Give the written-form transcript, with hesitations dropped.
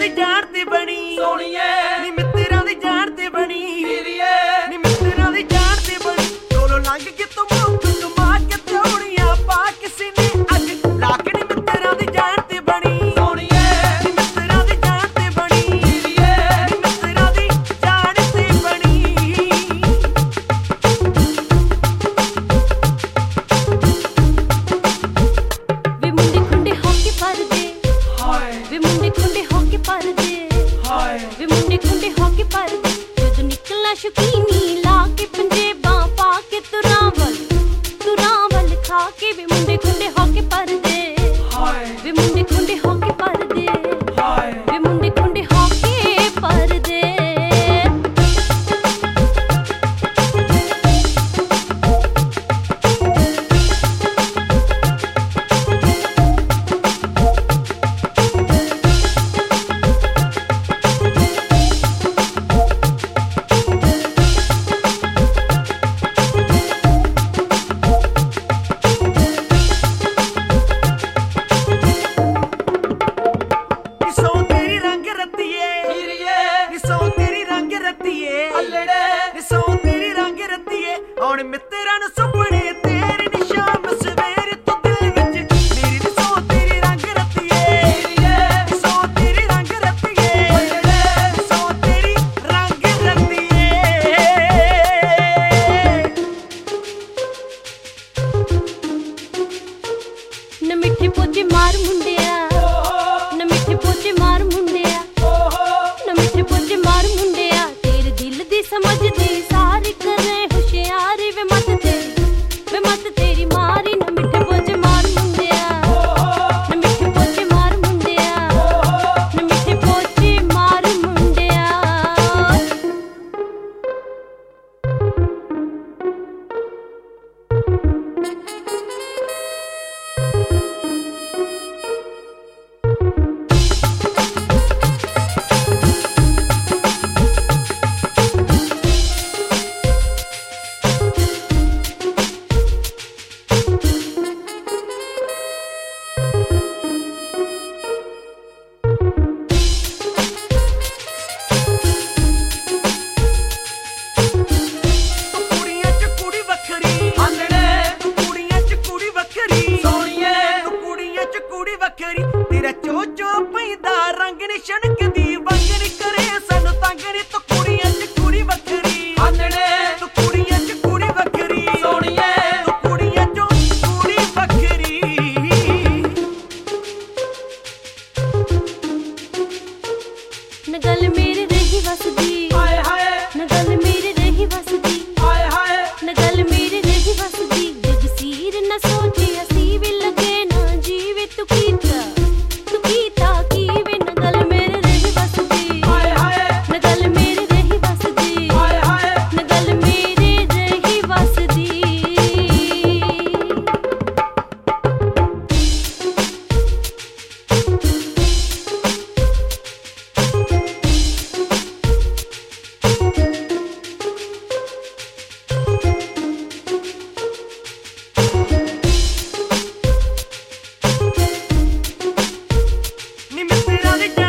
ਦੀ ਜਾਣ ਤੇ ਬਣੀ ਸੋਹਣੀਏ ਨੀ ਮਿੱਤਰਾਂ ਦੀ ਜਾਣ ਤੇ ਬਣੀ ਹੀਰੀਏ ਨੀ ਮਿੱਤਰਾਂ ਦੀ ਜਾਣ ਤੇ ਬਣੀ ਕੋਲੋਂ ਲੰਘ ਕੇ ਤੂੰ ਮੁੱਕ ਕਮਾ ਕੇ ਤੌੜੀਆਂ ਪਾ ਕਿਸੇ ਨੇ ਅੱਗ ਲਾ ਕੇ ਨੀ ਮਿੱਤਰਾਂ ਦੀ ਜਾਣ ਤੇ ਬਣੀ ਸੋਹਣੀਏ ਨੀ ਮਿੱਤਰਾਂ ਦੀ ਜਾਣ ਤੇ ਬਣੀ ਹੀਰੀਏ ਨੀ ਮਿੱਤਰਾਂ ਦੀ ਜਾਣ ਤੇ ਬਣੀ ਵੇ ਮੁੰਡੇ ਖੁੰਡੇ ਹੋ ਕੇ ਪਰਦੇ ਹਾਏ ਵੇ ਮੁੰਡੇ ਖੁੰਡੇ ਹੋ ਕੇ ਪਰਦੇ ਹਾਏ ਵੇ ਮੁੰਡੇ ਖੁੰਡੇ ਹੋ ਕੇ ਪਰਦੇ ਜਦੋਂ ਨਿਕਲਣਾ ਸ਼ੁਕੀਨੀ ਲਾ ਕੇ ਪੰਜੇਬਾਂ ਪਾ ਕੇ ਤੁਰਾਂ ਵੱਲ ਖਾ ਕੇ ਵੇ ਮੁੰਡੇ ਖੁੰਡੇ ਹੋ ਕੇ ਪਰਦੇ ਹਾਏ ਵੇ ਮੁੰਡੇ ਖੁੰਡੇ ਹੋ ਕੇ ਪਰਦੇ ਹਾਏ ਵੇ ਮੁੰਡੇ ਖੁੰਡੇ ਹੋ ਕੇ ਪਰਦੇ ਹੁਣ ਮਿੱਤਰਾਂ ਨੂੰ ਸੁਪਨੇ ਤੇਰੇ ਨੀ ਸ਼ਾਮ ਸਵੇਰੇ ਤੋਂ ਦਿਲ ਵਿੱਚ ਮੇਰੀ ਨੀ ਸੋ ਤੇਰੀ ਰੰਗ ਰੱਤੀਏ ਹੀਰੀਏ ਸੋ ਤੇਰੀ ਰੰਗ ਰੱਤੀਏ ਸੋ ਤੇਰੀ ਰੰਗ ਰੱਤੀਏ ਨ ਮਿੱਠੇ ਪੋਚੇ ਮਾਰ ਮੁੰਡਿਆ ਨ ਮਿੱਠੇ ਪੋਚੇ ਮਾਰ ਮੁੰਡਿਆ ਨ ਮਿੱਠੇ ਪੋਚੇ ਮਾਰ ਮੁੰਡਿਆ ਤੇਰੇ ਦਿਲ ਦੀ ਸਮਝਦੀ ਸਾਰੀ ਕਰੇ ਹੁਸ਼ਿਆਰੀ ਵੇ ਮਤ ਤੇਰੀ ਮਾਰੀ ਨ ਮਿੱਠੇ ਪੋਚੇ ਮਾਰ ਮੁੰਡਿਆ ਨ ਮਿੱਠੇ ਪੋਚੇ ਮਾਰ ਮੁੰਡਿਆ ਨ ਮਿੱਠੇ ਪੋਚੇ ਮਾਰ ਮੁੰਡਿਆ ਵੱਖਰੀ ਤੇਰਾ ਚੋ ਪੈਂਦਾ ਰੰਗ ਨੀ ਛਣਕਦੀ ਵੰਗ ਨੀ ਕਰੇ ਸਾਨੂੰ ਤੰਗ ਨੀ ਤੂੰ ਕੁੜੀਆਂ ਚ ਕੁੜੀ ਵੱਖਰੀ ਆਂਦਣੇ ਤੂੰ ਕੁੜੀਆਂ ਚ ਕੁੜੀ ਵੱਖਰੀ ਸੋਹਣੀਏ ਤੂੰ ਕੁੜੀਆਂ ਚੋਂ ਕੁੜੀ ਵੱਖਰੀ ਨ ਗੱਲ ਮੇਰੇ ਰਹੀ ਵਸਦੀ ਹਾਏ ਹਾਏ ਨ ਗੱਲ ਮੇਰੇ ਰਹੀ ਵਸਦੀ ਹਾਏ ਹਾਏ ਨ ਗੱਲ ਮੇਰੇ ਰਹੀ ਵਸਦੀ ਜਗਸੀਰ ਨਾ ਸੋਚਿਆ ਸੀ ਵੀ ਲੱਗੇ ਨਾ ਜੀਵੇ ਤੂੰ ਕੀਤਾ ਕੀ ਵੇ ਨ ਗੱਲ ਮੇਰੇ ਰਹੀ ਵਸਦੀ ਹਾਏ ਹਾਏ ਨ ਗੱਲ ਮੇਰੇ ਰਹੀ ਵਸਦੀ ਹਾਏ ਹਾਏ ਨ ਗੱਲ ਮੇਰੇ ਰਹੀ ਵਸਦੀ ਨੀ ਮਿੱਤਰਾਂ ਦੀ